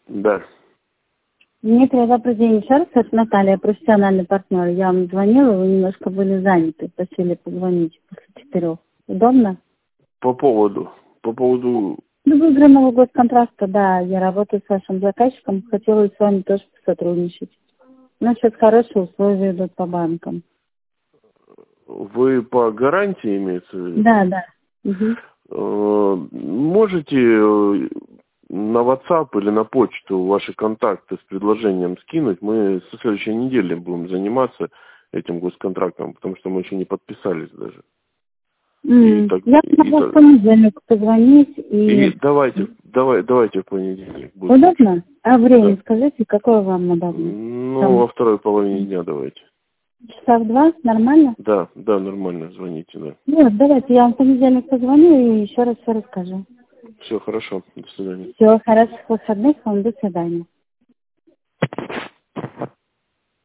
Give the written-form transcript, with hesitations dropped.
Да. Дмитрий, добрый день. Еще раз, это Наталья, профессиональный партнер. Я вам звонила, вы немножко были заняты, просили позвонить после 4. Удобно? По поводу. Ну, выигранного госконтракта, да, я работаю с вашим заказчиком, хотела с вами тоже сотрудничать. У нас сейчас хорошие условия идут по банкам. Вы по гарантии имеется в виду? Да, да. Угу. Можете на WhatsApp или на почту ваши контакты с предложением скинуть? Мы со следующей недели будем заниматься этим госконтрактом, потому что мы еще не подписались даже. Я могу в понедельник позвонить и... Давайте в понедельник. Удобно? А время скажите, какое вам удобно? Ну, во второй половине дня давайте. Часа в 2? Нормально? Да, нормально, звоните, да. Ну, давайте, я вам в понедельник позвоню и еще раз все расскажу. Все, хорошо, до свидания. Всего хороших выходных вам, до свидания.